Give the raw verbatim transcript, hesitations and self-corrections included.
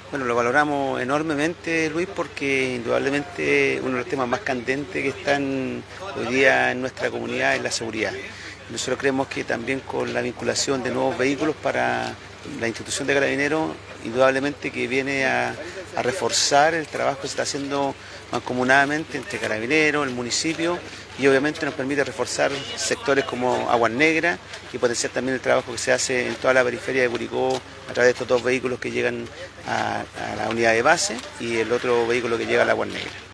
Bueno, lo valoramos enormemente, Luis, porque indudablemente uno de los temas más candentes que están hoy día en nuestra comunidad es la seguridad. Nosotros creemos que también con la vinculación de nuevos vehículos para la institución de Carabineros, indudablemente que viene a, a reforzar el trabajo que se está haciendo mancomunadamente entre Carabineros, el municipio, y obviamente nos permite reforzar sectores como Aguas Negras y potenciar también el trabajo que se hace en toda la periferia de Curicó a través de estos dos vehículos que llegan a, a la unidad de base y el otro vehículo que llega a Aguas Negras.